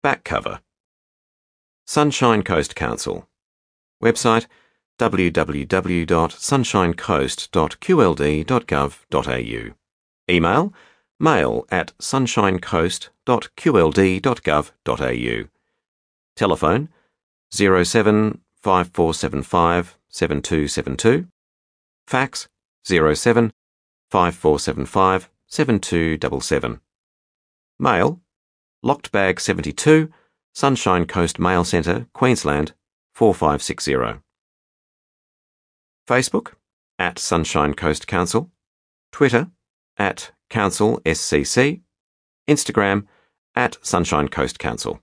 Back cover. Sunshine Coast Council. Website www.sunshinecoast.qld.gov.au. Email mail@sunshinecoast.qld.gov.au. Telephone 07 5475 7272. Fax 07 5475 7277. Mail Locked Bag 72, Sunshine Coast Mail Centre, Queensland 4560. Facebook @Sunshine Coast Council. Twitter @CouncilSCC. Instagram @Sunshine Coast Council.